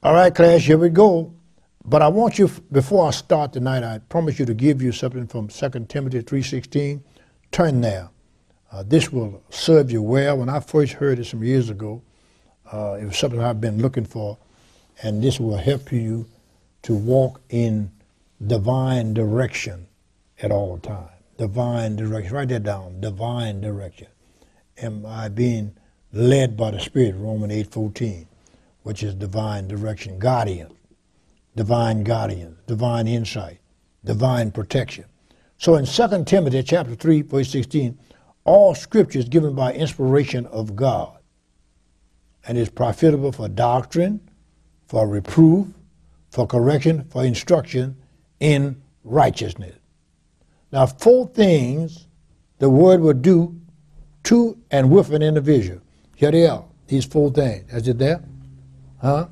All right, class, here we go. But I want you, before I start tonight, I promise you to give you something from 2 Timothy 3:16. Turn there. This will serve you well. When I first heard it some years ago, it was something I've been looking for, and this will help you to walk in divine direction at all times. Divine direction. Write that down. Divine direction. Am I being led by the Spirit? Romans 8:14, which is divine direction. Guardian. Divine guardian. Divine insight. Divine protection. So in 2 Timothy chapter 3, verse 16, all scripture is given by inspiration of God and is profitable for doctrine, for reproof, for correction, for instruction in righteousness. Now, 4 things the word will do to and with an individual. Here they are, these 4 things. Is it there? Huh?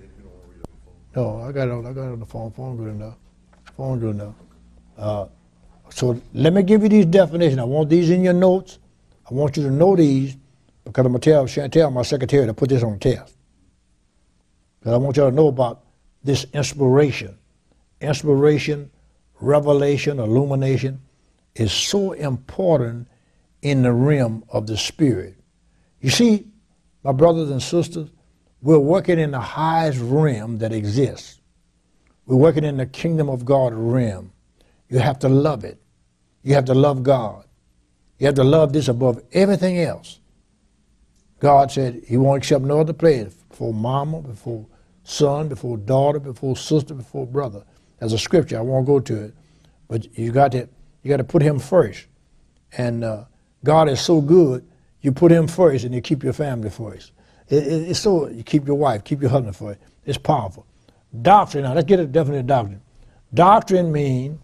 No, I got it on the phone. Phone good enough. Phone good enough. So let me give you these definitions. I want these in your notes. I want you to know these because I'm going to tell Chantel, my secretary, to put this on the test. Because I want y'all to know about this inspiration. Inspiration, revelation, illumination is so important in the realm of the Spirit. You see, my brothers and sisters, we're working in the highest realm that exists. We're working in the kingdom of God realm. You have to love it. You have to love God. You have to love this above everything else. God said he won't accept no other place before mama, before son, before daughter, before sister, before brother. There's a scripture. I won't go to it. But you got to put him first. And God is so good, you put him first and you keep your family first. It's so, you keep your wife, keep your husband first. It's powerful. Doctrine, now let's get a definite doctrine. Doctrine means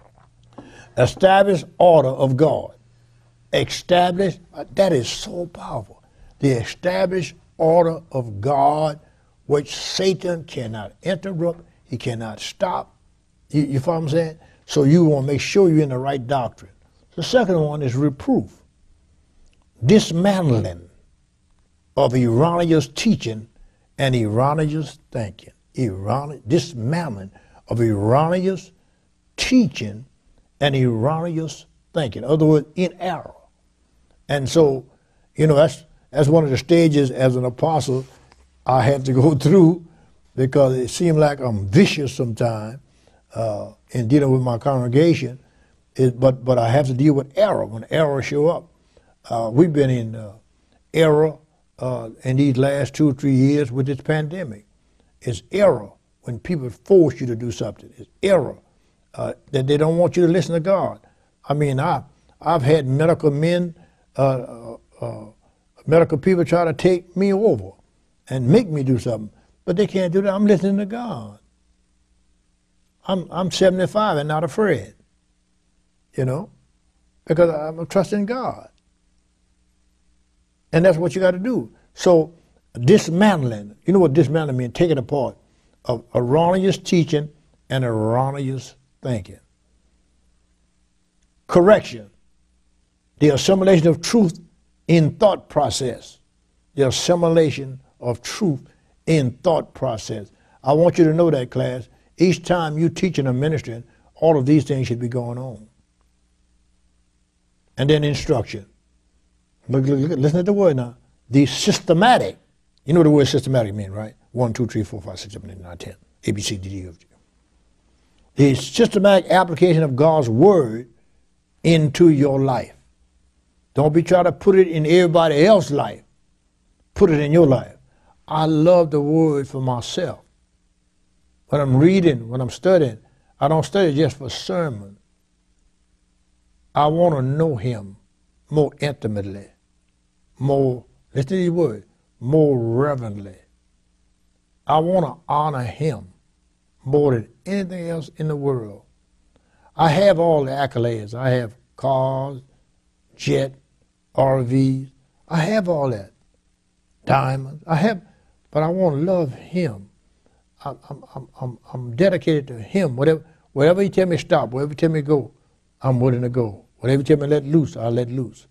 established order of God. Established, that is so powerful. The established order of God, which Satan cannot interrupt, he cannot stop. You follow what I'm saying? So you want to make sure you're in the right doctrine. The second one is reproof. Dismantling of erroneous teaching and erroneous thinking. Dismantling of erroneous teaching and erroneous thinking. In other words, in error. And so, that's one of the stages as an apostle I had to go through because it seemed like I'm vicious sometimes in dealing with my congregation. But I have to deal with error when error show up. We've been in error in these last 2 or 3 years with this pandemic. It's error when people force you to do something. It's error that they don't want you to listen to God. I mean, I've had medical men, medical people try to take me over and make me do something, but they can't do that. I'm listening to God. I'm 75 and not afraid, because I'm trusting God. And that's what you got to do. So dismantling, you know what dismantling means? Taking apart of erroneous teaching and erroneous thinking. Correction, the assimilation of truth in thought process. The assimilation of truth in thought process. I want you to know that, class. Each time you teaching or ministering, all of these things should be going on. And then instruction. Look, listen to the word now. The systematic. You know what the word systematic means, right? 1, 2, 3, 4, 5, 6, 7, 8, 9, 10. A, B, C, D, E, F, G. The systematic application of God's word into your life. Don't be trying to put it in everybody else's life. Put it in your life. I love the word for myself. When I'm reading, when I'm studying, I don't study just for sermon. I want to know him more intimately, more, listen to these words, more reverently. I want to honor him more than anything else in the world. I have all the accolades. I have cars, jet, RVs. I have all that. Diamonds. But I want to love him. I'm dedicated to him. Whatever he tell me stop, wherever he tell me go, I'm willing to go. Whatever he tell me let loose, I'll let loose.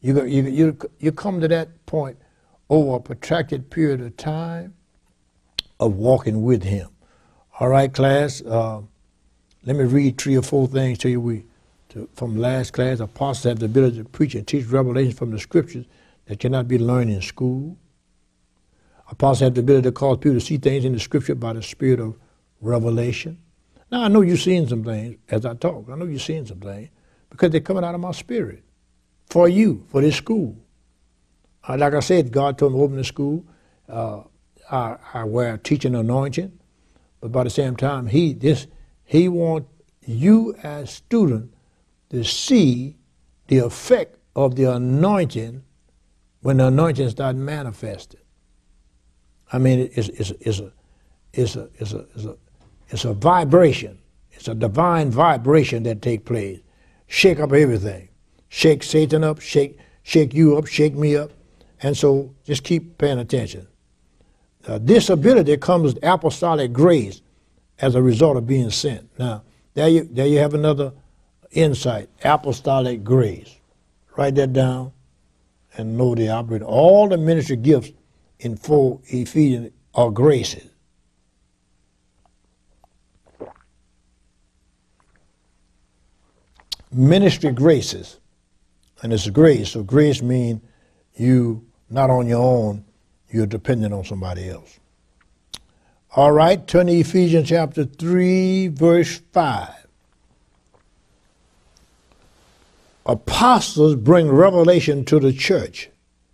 You come to that point over a protracted period of time, of walking with him. All right, class, let me read 3 or 4 things to you from last class. Apostles have the ability to preach and teach revelation from the scriptures that cannot be learned in school. Apostles have the ability to cause people to see things in the scripture by the spirit of revelation. Now, I know you're seeing some things as I talk. I know you're seeing some things because they're coming out of my spirit for you, for this school. Like I said, God told me to open the school. I wear a teaching anointing, but by the same time, He wants you as student to see the effect of the anointing when the anointing starts manifesting. I mean, it's a vibration. It's a divine vibration that takes place. Shake up everything. Shake Satan up, shake you up, shake me up. And so just keep paying attention. This ability comes with apostolic grace as a result of being sent. Now, there you have another insight, apostolic grace. Write that down and know they operate. All the ministry gifts in 4 Ephesians are graces. Ministry graces, and it's grace. So grace means you not on your own, you're dependent on somebody else. All right, turn to Ephesians chapter 3, verse 5. Apostles bring revelation to the church.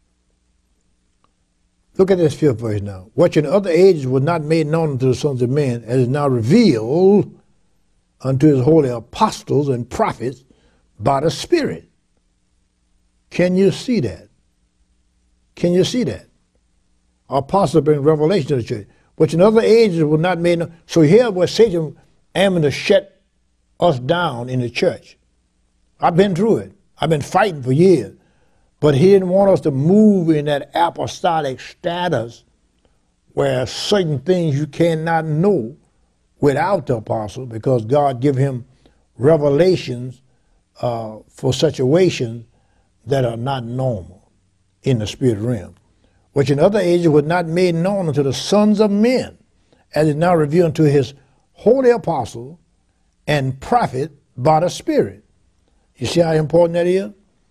Look at this 5th verse now. Which in other ages was not made known unto the sons of men, as is now revealed unto his holy apostles and prophets by the Spirit. Can you see that? Can you see that? Apostles bring revelation to the church, which in other ages was not made known. So here where Satan aiming to shut us down in the church. I've been through it. I've been fighting for years. But he didn't want us to move in that apostolic status where certain things you cannot know without the apostle, because God give him revelations for situations that are not normal in the spirit realm, which in other ages was not made known unto the sons of men, as is now revealed unto his holy apostle and prophet by the Spirit. You see how important that is?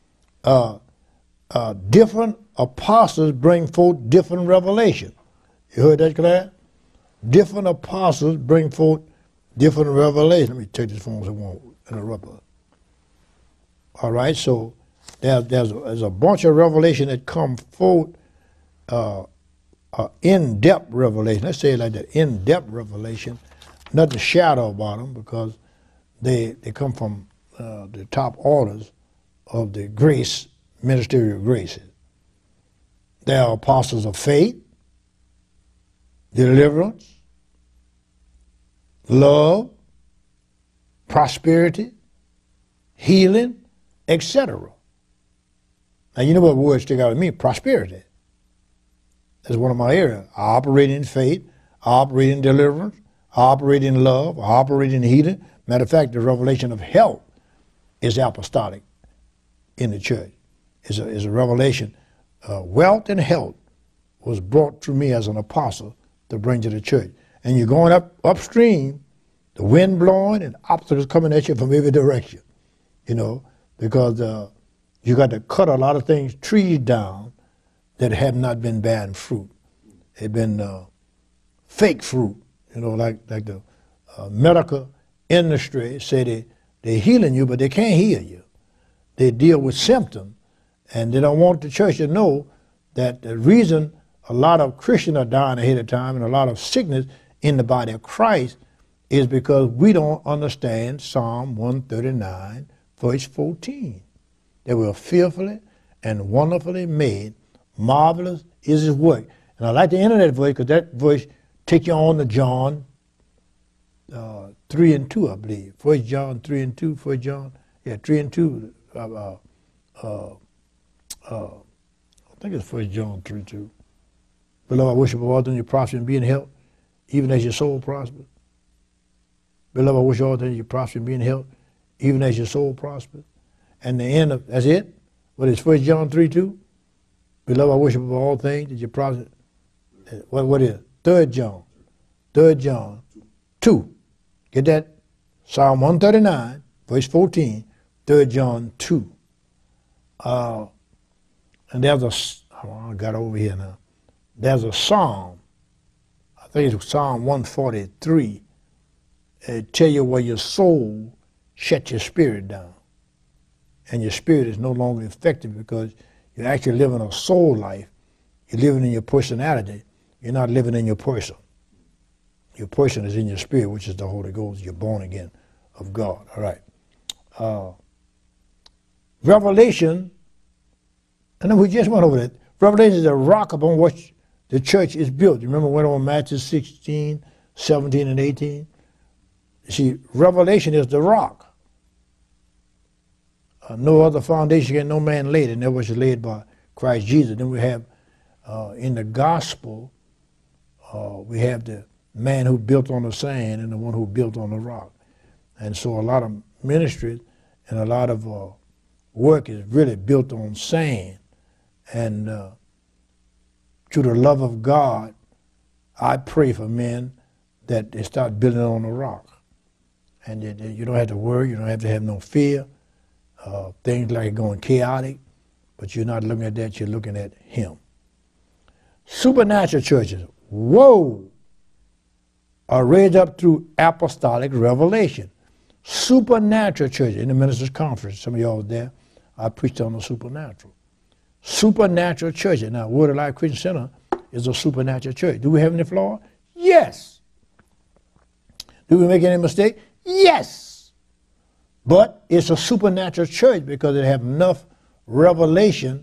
Different apostles bring forth different revelation. You heard that, class? Different apostles bring forth different revelation. Let me take this phone so it won't interrupt us. All right, so there's a bunch of revelation that come forth, in-depth revelation. Let's say it like that, in-depth revelation. Not the shadow about them, because they come from the top orders of the grace, ministerial graces. They are apostles of faith, deliverance, love, prosperity, healing, etc. Now, you know what words stick out to me? Prosperity. That's one of my areas. I operate in faith, I operate in deliverance, I operate in love, I operate in healing. Matter of fact, the revelation of health is apostolic in the church. It's a revelation. Wealth and health was brought to me as an apostle to bring to the church. And you're going upstream, the wind blowing and obstacles coming at you from every direction, because you got to cut a lot of things, trees down that have not been bearing fruit. They've been fake fruit, like the medical industry say they're healing you, but they can't heal you. They deal with symptoms, and they don't want the church to know that the reason a lot of Christians are dying ahead of time and a lot of sickness in the body of Christ is because we don't understand Psalm 139, verse 14. They were fearfully and wonderfully made. Marvelous is his work. And I like the end of that verse because that verse take you on to John 3 and 2, I believe. 1 John 3 and 2, 1 John, 3 and 2. I think it's 1 John 3, 2. Beloved, I wish above all things you prosper and be in health, even as your soul prospers. Beloved, I wish all things you prosper and be in health, even as your soul prospers. And the end of, that's it? What is 1 John 3, 2? Beloved, I wish above all things that you prosper. What is 3 John? 3 John 2. Get that? Psalm 139, verse 14, 3 John 2. And there's I got over here now. There's a psalm, I think it's Psalm 143. It tell you where your soul shut your spirit down. And your spirit is no longer effective because you're actually living a soul life. You're living in your personality. You're not living in your person. Your person is in your spirit, which is the Holy Ghost. You're born again of God. All right. Revelation, and then we just went over that. Revelation is the rock upon which the church is built. You remember when on Matthew 16, 17, and 18? You see, Revelation is the rock. No other foundation can no man lay, and that was laid by Christ Jesus. Then we have in the gospel, we have the man who built on the sand and the one who built on the rock. And so a lot of ministries and a lot of work is really built on sand. And through the love of God, I pray for men that they start building on the rock. And you don't have to worry, you don't have to have no fear. Things like going chaotic, but you're not looking at that, you're looking at Him. Supernatural churches, whoa, are raised up through apostolic revelation. Supernatural churches, in the ministers' conference, some of y'all was there, I preached on the supernatural. Supernatural churches. Now, Word of Life Christian Center is a supernatural church. Do we have any flaw? Yes. Do we make any mistake? Yes. But it's a supernatural church because it has enough revelation.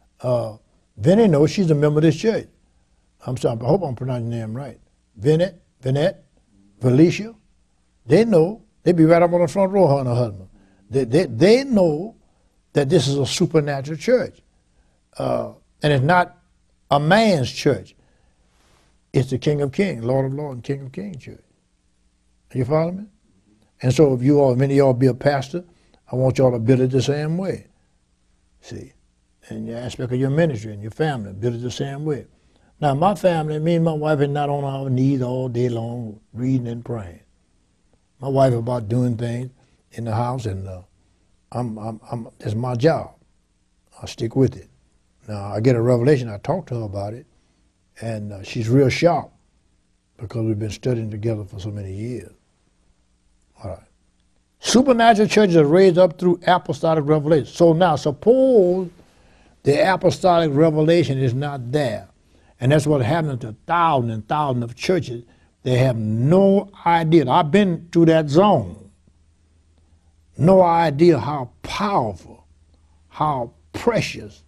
Vinny knows she's a member of this church. I'm sorry, I hope I'm pronouncing your name right. Vinette, Felicia, they know. They be right up on the front row, her and her husband. They know that this is a supernatural church. And it's not a man's church. It's the King of Kings, Lord of Lords, and King of Kings church. Are you following me? And so if you all, many of y'all be a pastor, I want y'all to build it the same way. See? And your aspect of your ministry and your family, build it the same way. Now, my family, me and my wife are not on our knees all day long reading and praying. My wife is about doing things in the house, and that's my job. I stick with it. Now, I get a revelation, I talk to her about it, and she's real sharp because we've been studying together for so many years. All right. Supernatural churches are raised up through apostolic revelation. So now, suppose the apostolic revelation is not there. And that's what happens to thousands and thousands of churches. They have no idea. I've been through that zone. No idea how powerful, how precious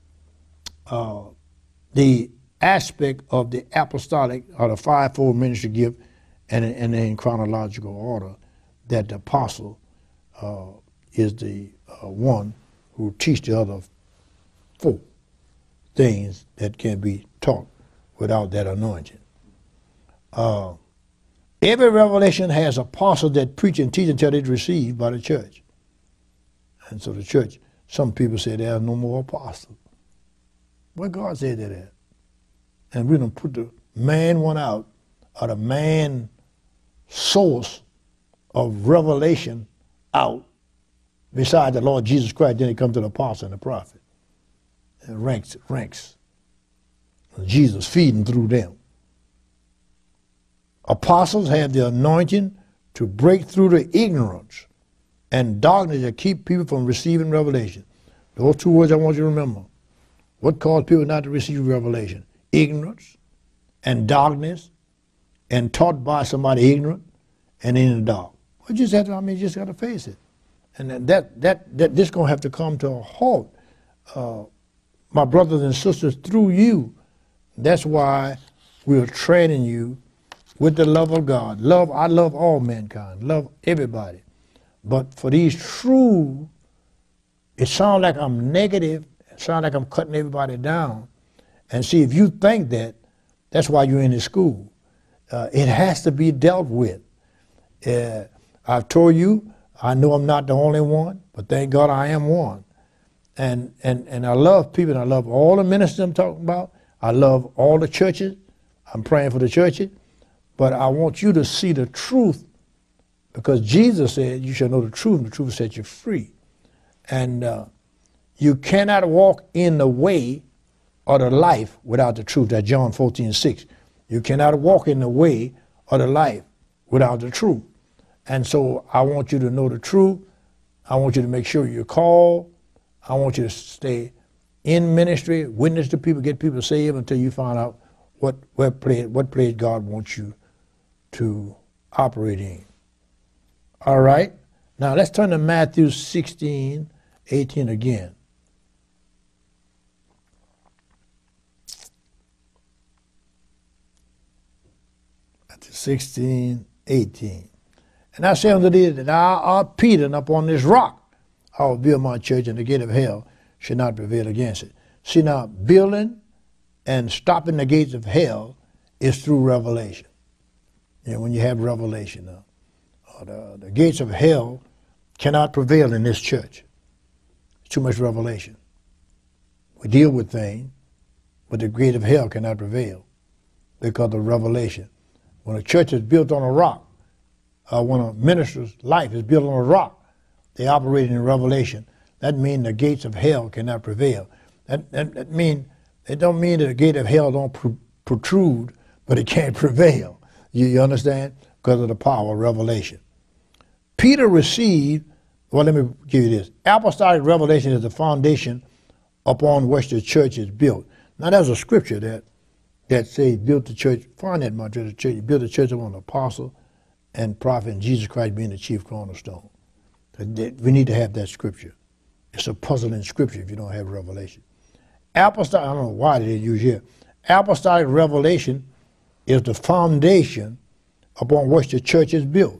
the aspect of the apostolic or the fivefold ministry gift and in chronological order that the apostle is the one who teaches the other four things that can be taught without that anointing. Every revelation has apostles that preach and teach until it's received by the church. And so the church, some people say there are no more apostles. Well, God said that. And we don't put the man one out, or the man source of revelation out beside the Lord Jesus Christ. Then it comes to the apostle and the prophet. And ranks. Jesus feeding through them. Apostles have the anointing to break through the ignorance and darkness that keep people from receiving revelation. Those two words I want you to remember. What caused people not to receive revelation? Ignorance and darkness, and taught by somebody ignorant and in the dark. Well, you just got to face it. And this going to have to come to a halt. My brothers and sisters, through you, that's why we're training you with the love of God. I love all mankind, love everybody. But for these true, it sounds like I'm negative, it sounds like I'm cutting everybody down. And see, if you think that, that's why you're in this school. It has to be dealt with. I've told you, I know I'm not the only one, but thank God I am one. And I love people, and I love all the ministers I'm talking about. I love all the churches. I'm praying for the churches. But I want you to see the truth, because Jesus said you shall know the truth, and the truth will set you free. And you cannot walk in the way or the life without the truth. That's John 14:6. You cannot walk in the way or the life without the truth. And so I want you to know the truth. I want you to make sure you're called. I want you to stay in ministry, witness to people, get people saved until you find out what place God wants you to operate in. All right? Now let's turn to Matthew 16:18 again. Matthew 16:18. And I say unto thee that thou art Peter, and upon this rock I will build my church, and the gate of hell shall not prevail against it. See, now, building and stopping the gates of hell is through revelation. You know, when you have revelation, the gates of hell cannot prevail in this church. It's too much revelation. We deal with things, but the gate of hell cannot prevail because of revelation. When a church is built on a rock, when a minister's life is built on a rock, they operate in revelation. That means the gates of hell cannot prevail. That means it don't mean that the gate of hell don't protrude, but it can't prevail. You understand? Because of the power of revelation. Peter received, well, let me give you this. Apostolic revelation is the foundation upon which the church is built. Now, there's a scripture that says, built the church, find that in my church, built the church upon the apostle and prophet, and Jesus Christ being the chief cornerstone. We need to have that scripture. It's a puzzling scripture if you don't have revelation. Apostolic, I don't know why they use here. Apostolic revelation is the foundation upon which the church is built.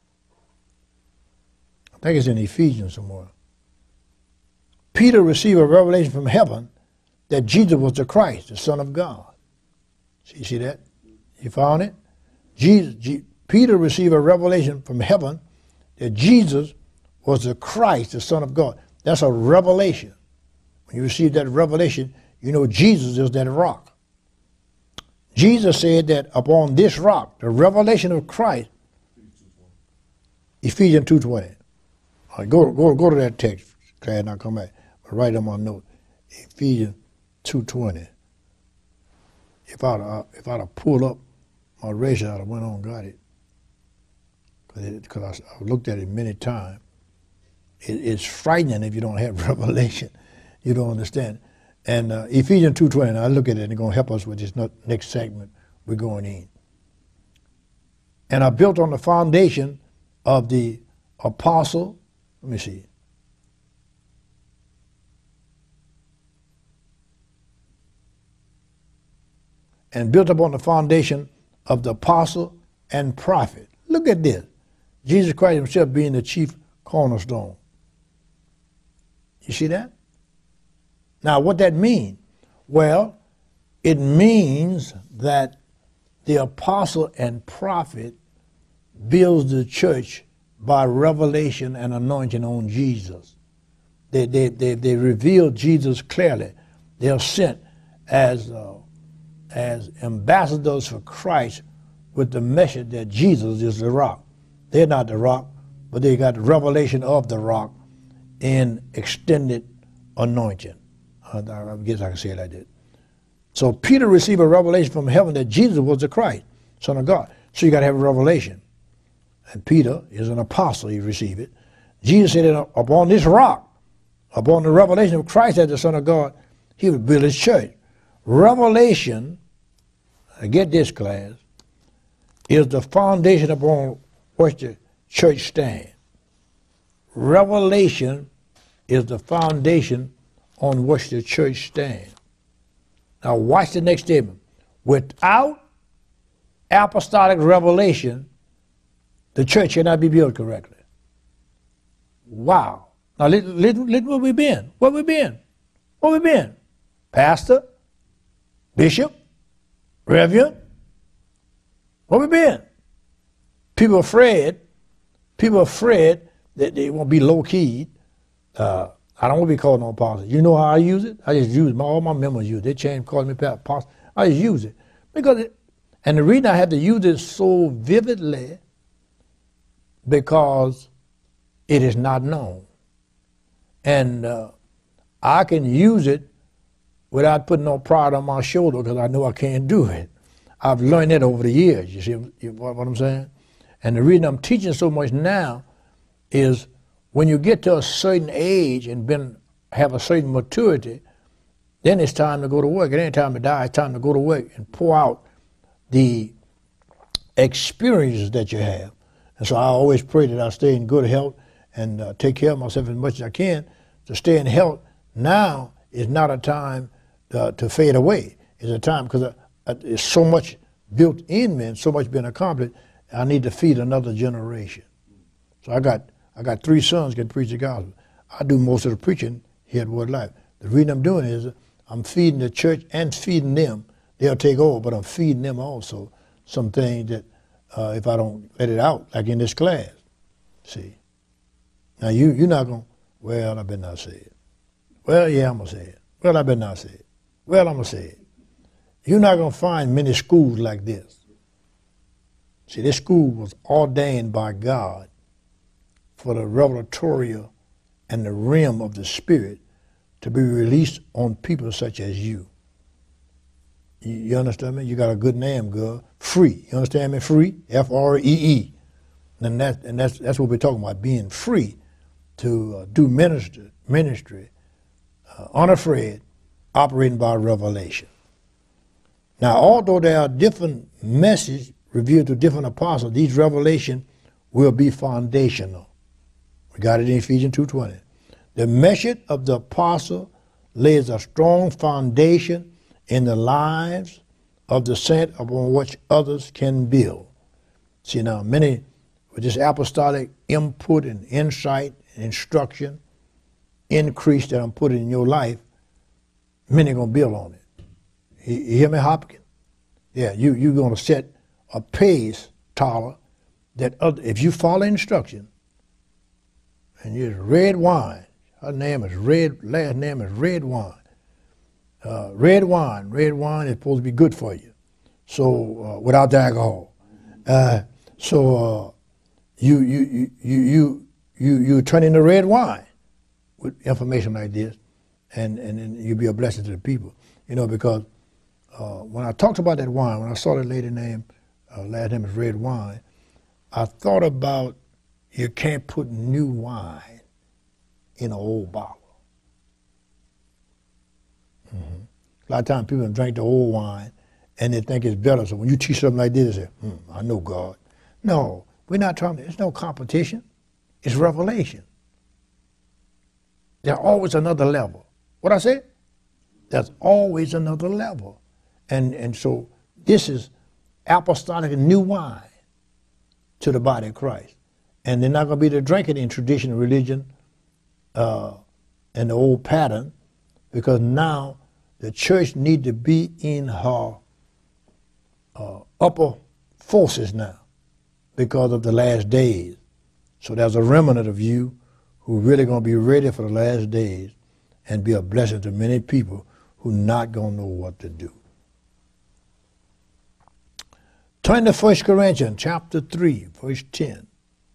I think it's in Ephesians somewhere. Peter received a revelation from heaven that Jesus was the Christ, the Son of God. See that? You found it? Peter received a revelation from heaven that Jesus was the Christ, the Son of God. That's a revelation. When you receive that revelation, you know Jesus is that rock. Jesus said that upon this rock, the revelation of Christ, Ephesians 2:20. All right, go to that text, class, and I'll come back. But write on my note, Ephesians 2:20. If I'd have pulled up my razor, I'd have went on and got it. Because I looked at it many times. It's frightening if you don't have revelation. You don't understand. And Ephesians 2:20, I look at it and it's going to help us with this next segment we're going in. And I built on the foundation of the apostle, let me see. And built upon the foundation of the apostle and prophet. Look at this. Jesus Christ himself being the chief cornerstone. You see that? Now, what that means? Well, it means that the apostle and prophet builds the church by revelation and anointing on Jesus. They reveal Jesus clearly. They are sent as ambassadors for Christ with the message that Jesus is the rock. They're not the rock, but they got the revelation of the rock in extended anointing. I guess I can say it like that. So Peter received a revelation from heaven that Jesus was the Christ, Son of God. So you got to have a revelation. And Peter is an apostle, he received it. Jesus said that upon this rock, upon the revelation of Christ as the Son of God, he would build his church. Revelation, get this, class, is the foundation upon which the church stands. Revelation is the foundation on which the church stands. Now watch the next statement. Without apostolic revelation, the church cannot be built correctly. Wow. Now listen where we've been. Where we been? Where we been? Pastor? Bishop? Reverend? Where we been? People afraid that they won't be low-keyed. I don't want to be called no apostle. You know how I use it? I just use it. All my members use it. They change calling me apostle. I just use it. And the reason I have to use it so vividly, because it is not known. And I can use it without putting no pride on my shoulder because I know I can't do it. I've learned it over the years, you see what I'm saying? And the reason I'm teaching so much now is when you get to a certain age and have a certain maturity, then it's time to go to work. It ain't time to die. It's time to go to work and pour out the experiences that you have. And so I always pray that I stay in good health and take care of myself as much as I can to stay in health. Now is not a time to fade away. It's a time because there's so much built in me and so much been accomplished. I need to feed another generation. So I got 3 sons that can preach the gospel. I do most of the preaching here at Word Life. The reason I'm doing it is I'm feeding the church and feeding them. They'll take over, but I'm feeding them also some things that if I don't let it out, like in this class. See. Now you're not going, well, I better not say it. Well, yeah, I'm going to say it. Well, I better not say it. Well, I'm going to say it. You're not going to find many schools like this. See, this school was ordained by God for the revelatory and the realm of the Spirit to be released on people such as you. You understand me? You got a good name, girl. Free. You understand me? Free. F-R-E-E. And that's what we're talking about, being free to do ministry, unafraid, operating by revelation. Now, although there are different messages revealed to different apostles, these revelations will be foundational. We got it in Ephesians 2:20. The message of the apostle lays a strong foundation in the lives of the saint upon which others can build. See, now, many with this apostolic input and insight and instruction, increase that I'm putting in your life, many are going to build on it. You hear me, Hopkins? Yeah, you're going to set a pace, Tyler, that if you follow instruction, and you're red wine, her name is Red, last name is Red Wine. Red wine is supposed to be good for you. So without the alcohol. You turn into red wine with information like this, and you'll be a blessing to the people. You know, because when I talked about that wine, when I saw that lady name, last name is Red Wine, I thought about you can't put new wine in an old bottle. Mm-hmm. A lot of times people drink the old wine and they think it's better. So when you teach something like this, they say, I know God. No, we're not trying to, it's no competition. It's revelation. There's always another level. What I said? There's always another level. And so this is apostolic and new wine to the body of Christ. And they're not going to be to drink it in traditional religion and the old pattern, because now the church need to be in her upper forces now because of the last days. So there's a remnant of you who really going to be ready for the last days and be a blessing to many people who not going to know what to do. Turn to 1 Corinthians chapter 3, verse 10.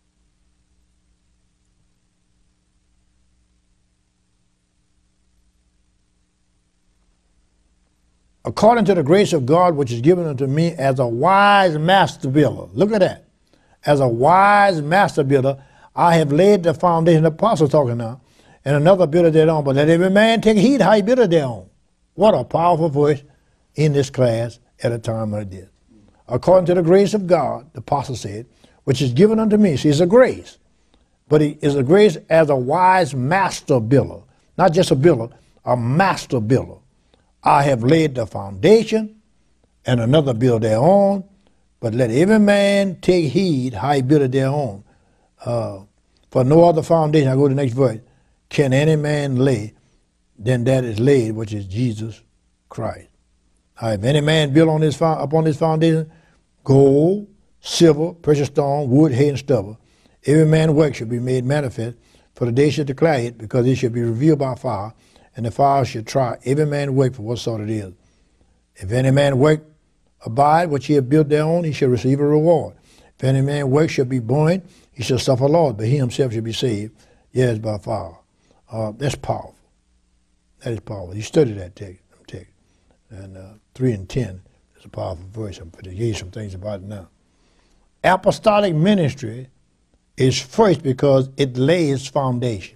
According to the grace of God which is given unto me as a wise master builder. Look at that. As a wise master builder, I have laid the foundation, the apostle talking now, and another builder thereon, but let every man take heed how he buildeth thereon. What a powerful voice in this class at a time like this. According to the grace of God, the apostle said, which is given unto me. See, it's a grace. But it is a grace as a wise master builder. Not just a builder, a master builder. I have laid the foundation, and another build thereon, but let every man take heed how he buildeth thereon. For no other foundation, I go to the next verse, can any man lay than that is laid, which is Jesus Christ. If any man build on upon this foundation, gold, silver, precious stone, wood, hay, and stubble, every man's work shall be made manifest, for the day shall declare it, because it shall be revealed by fire, and the fire shall try every man's work for what sort it is. If any man work abide which he hath built thereon, he shall receive a reward. If any man work shall be born, he shall suffer loss, but he himself shall be saved, yes, by fire. That's powerful. That is powerful. You study that text. And 3 and 10 is a powerful verse. I'm going to give you some things about it now. Apostolic ministry is first because it lays foundation.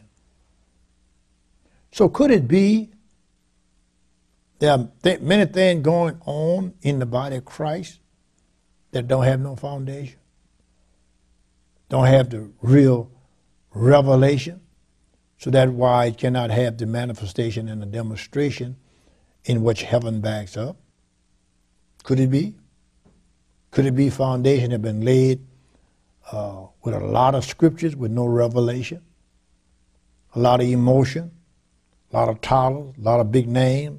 So could it be there are many things going on in the body of Christ that don't have no foundation? Don't have the real revelation? So that's why it cannot have the manifestation and the demonstration in which heaven backs up. Could it be? Could it be foundation have been laid with a lot of scriptures with no revelation, a lot of emotion, a lot of titles, a lot of big names?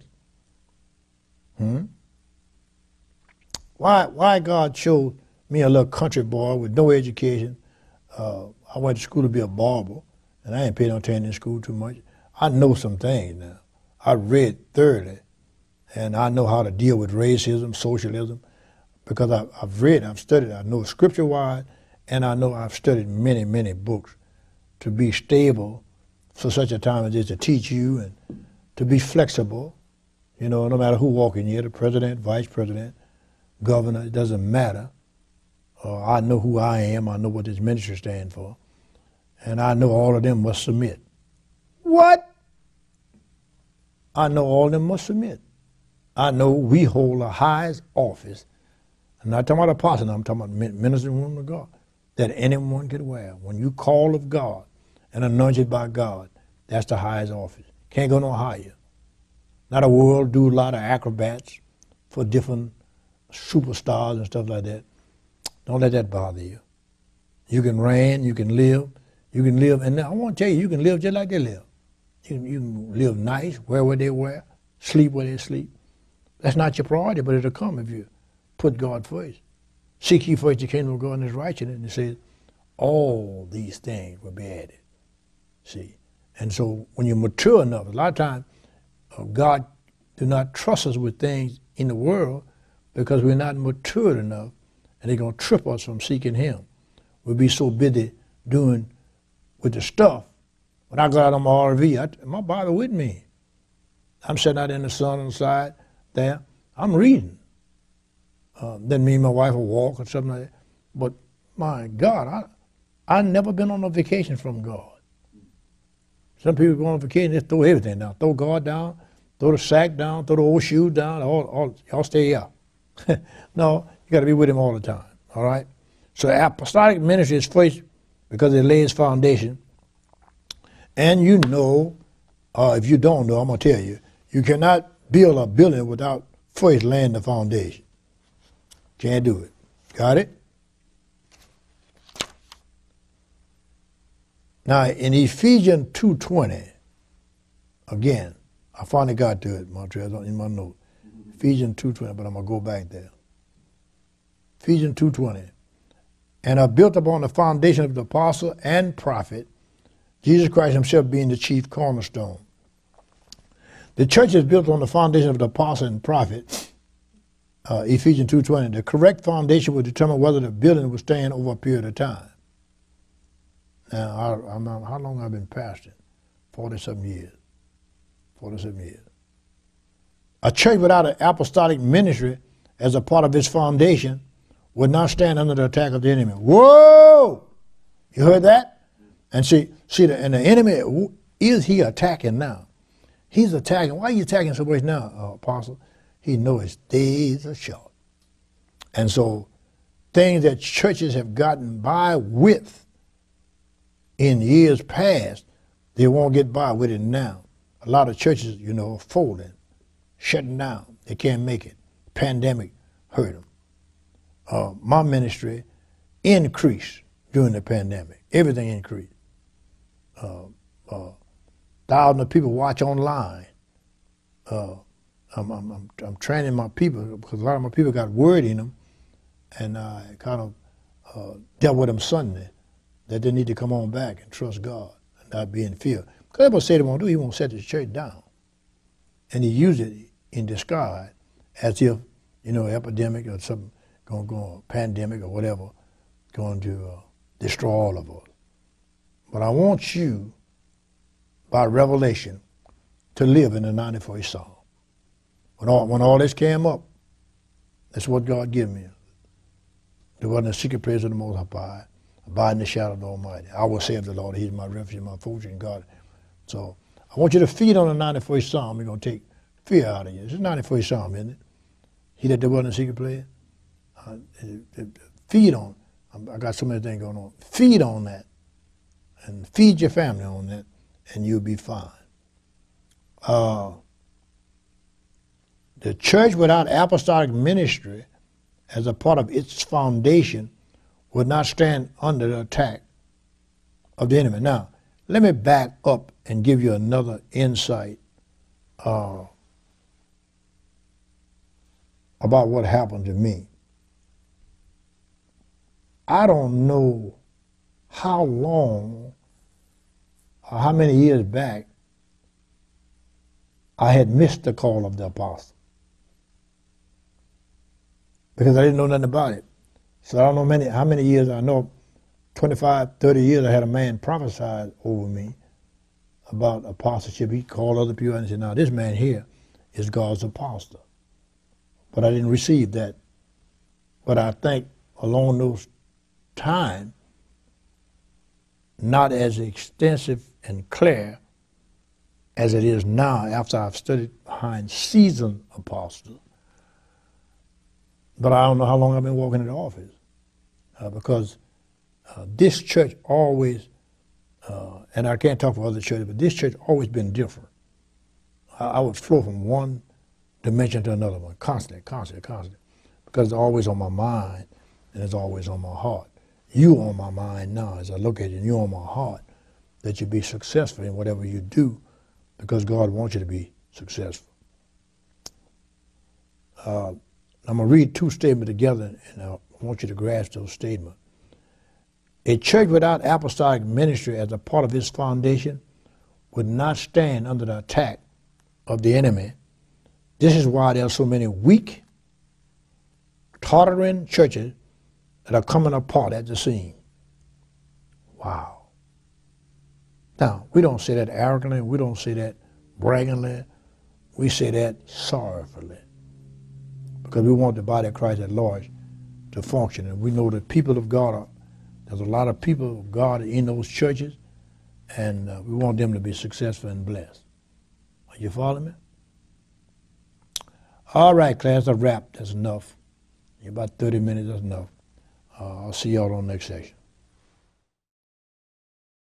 Why God showed me a little country boy with no education? I went to school to be a barber, and I ain't paid no attention in school too much. I know some things now. I read thoroughly, and I know how to deal with racism, socialism, because I've studied. I know scripture-wise, and I know I've studied many, many books to be stable for such a time as this, to teach you and to be flexible. You know, no matter who walk in here, the president, vice president, governor, it doesn't matter. I know who I am. I know what this ministry stands for. And I know all of them must submit. What? I know all of them must submit. I know we hold the highest office. I'm not talking about apostle, I'm talking about minister and woman of God, that anyone could wear. When you call of God and anointed by God, that's the highest office. Can't go no higher. Not a world do a lot of acrobats for different superstars and stuff like that. Don't let that bother you. You can reign, you can live, and I want to tell you, you can live just like they live. You can live nice, wear what they wear, sleep where they sleep. That's not your priority, but it'll come if you put God first. Seek ye first the kingdom of God and his righteousness, and it says, all these things will be added. See? And so when you're mature enough, a lot of times, God do not trust us with things in the world because we're not matured enough, and they're going to trip us from seeking him. We'll be so busy doing with the stuff. When I go out on my RV, my Bible with me. I'm sitting out in the sun on the side there. I'm reading. Then me and my wife will walk or something like that. But my God, I've never been on a vacation from God. Some people go on vacation, just throw everything down. Throw God down, throw the sack down, throw the old shoes down, y'all stay up. No, you got to be with him all the time, all right? So apostolic ministry is first because it lays foundation. And you know, if you don't know, I'm going to tell you, you cannot build a building without first laying the foundation. Can't do it. Got it? Now, in Ephesians 2:20, again, I finally got to it, Montreal, in my note. Ephesians 2:20, but I'm going to go back there. Ephesians 2:20. And are built upon the foundation of the apostle and prophet, Jesus Christ himself being the chief cornerstone. The church is built on the foundation of the apostle and prophet, Ephesians 2:20. The correct foundation will determine whether the building will stand over a period of time. Now, how long have I been pastoring? 40-something years. 40-something years. A church without an apostolic ministry as a part of its foundation would not stand under the attack of the enemy. Whoa! You heard that? And see, and the enemy, is he attacking now? He's attacking. Why are you attacking so much now, Apostle? He knows his days are short. And so things that churches have gotten by with in years past, they won't get by with it now. A lot of churches, are folding, shutting down. They can't make it. Pandemic hurt them. My ministry increased during the pandemic. Everything increased. Thousands of people watch online. I'm training my people because a lot of my people got word in them, and I kind of dealt with them Sunday that they need to come on back and trust God and not be in fear. Because everybody said he won't do, he won't set his church down. And he used it in disguise as if, epidemic or something, going pandemic or whatever, going to destroy all of us. But I want you, by revelation, to live in the 91st Psalm. When all this came up, that's what God gave me. There wasn't a secret place of the Most High, abide in the shadow of the Almighty. I will say of the Lord, He's my refuge, my fortune, God. So I want you to feed on the 91st Psalm. We're going to take fear out of you. It's the 91st Psalm, isn't it? He that there wasn't a secret place. Feed on. I got so many things going on. Feed on that. And feed your family on that, and you'll be fine. The church without apostolic ministry as a part of its foundation would not stand under the attack of the enemy. Now, let me back up and give you another insight about what happened to me. I don't know how long or how many years back I had missed the call of the apostle, because I didn't know nothing about it. So I don't know how many years. I know 25, 30 years I had a man prophesied over me about apostleship. He called other people and said, now this man here is God's apostle. But I didn't receive that. But I think along those times, not as extensive and clear as it is now after I've studied behind seasoned apostles. But I don't know how long I've been walking in the office, because this church always, and I can't talk for other churches, but this church always been different. I would flow from one dimension to another one, constantly, because it's always on my mind and it's always on my heart. You on my mind now as I look at you, and you on my heart, that you be successful in whatever you do, because God wants you to be successful. I'm going to read two statements together, and I want you to grasp those statements. A church without apostolic ministry as a part of its foundation would not stand under the attack of the enemy. This is why there are so many weak, tottering churches that are coming apart at the seam. Wow. Now, we don't say that arrogantly, we don't say that braggingly, we say that sorrowfully, because we want the body of Christ at large to function. And we know that people of God there's a lot of people of God in those churches, and we want them to be successful and blessed. Are you following me? All right, class, I've wrapped. That's enough. About 30 minutes, that's enough. I'll see y'all on the next session.